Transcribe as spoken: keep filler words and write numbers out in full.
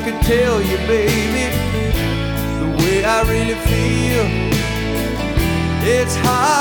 can tell you, baby, the way I really feel. It's hard